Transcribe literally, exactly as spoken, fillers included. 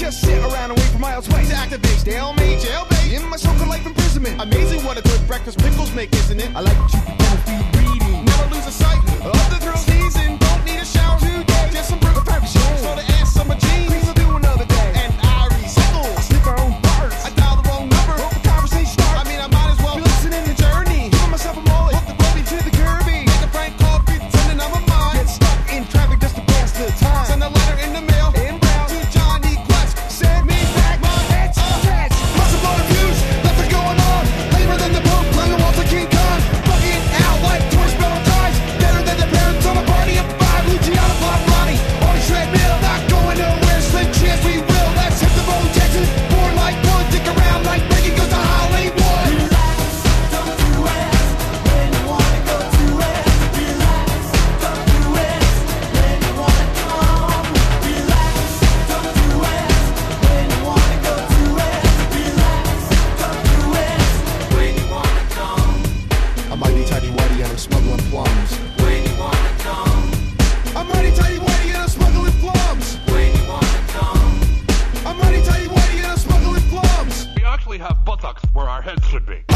just sit around and wait for miles away to activate stalemate, jailbait in my so-called life imprisonment. Amazing what a good breakfast pickles make, isn't it? I like to keep the feed reading. Never lose a sight of the thrill season. Don't need a shower today. Just some burger paper shoes. So to ask some jeans. Please will do another day. And I recycle. I slip our own parts. I dial the wrong number. Hope the conversation starts. I mean, I might as well be listening to Journey. Giving myself a mullet. Hook the roadie to the Kirby. Make a prank call, pretending I'm a mine. Get stuck in traffic just to pass the time. Send a letter in the mail. In brown to Johnny Quest. Send me back my head's attached. Lots of motor views. Nothing going on. Lamer than the Pope. Playing Walter King Kong. Bucking out like Torch Bell ties. Better than the parents on a party of five. Luciano Pavarotti. On a treadmill. Not going nowhere. Slim chance we will. Let's hit the road, Texas. Born like wood. Dick around like Biggie goes to Hollywood. Relax, don't do it when you wanna go to it. Relax, don't do it when you wanna come. Relax, don't do it when you wanna go to it. Relax, don't do it when you wanna come. I'm mighty tighty whitey and I'm smuggling plums. When you wanna come. I'm mighty tighty whitey and I'm smuggling plums. When you wanna come. I'm mighty tighty whitey and I'm smuggling plums. We actually have buttocks where our heads should be.